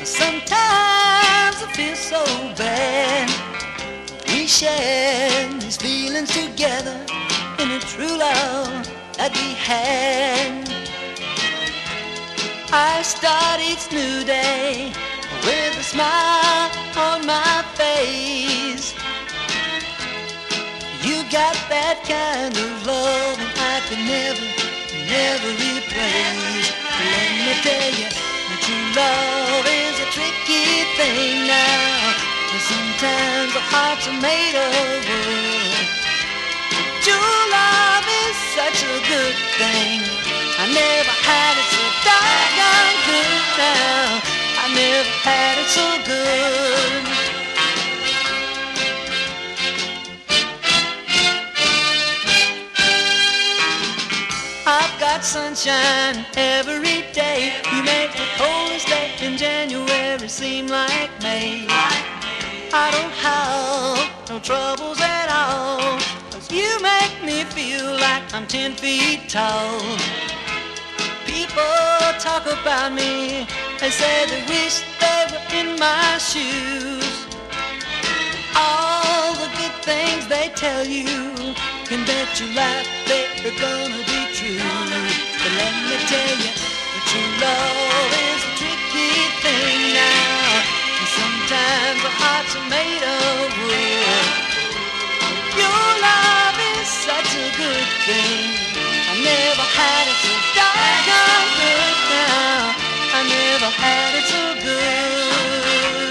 Sometimes I feel so bad. We share these feelings together in a true love that we had. I start each new day with a smile on my face. You got that kind of love and I could never replace. Let me tell you, true love is a tricky thing now. Sometimes our hearts are made of wood. True love is such a good thing. I never had it so doggone good now. I never had it so good. I've got sunshine every day. You make the coldest day in January seem like May. I don't have no troubles at all, 'cause you make me feel like I'm 10 feet tall. People talk about me, they say they wish they were in my shoes. All the good things they tell you, can bet your life they're gonna be true. But let me tell you, that true love is a tricky thing now. And sometimes our hearts are made of wood. Your love is such a good thing. I never had it so doggone good now. I never had it so good.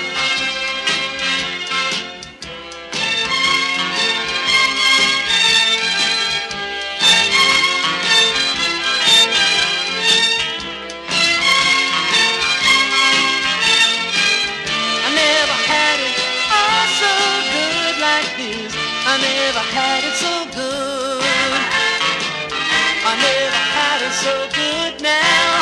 I never had it so good. I never had it so good now.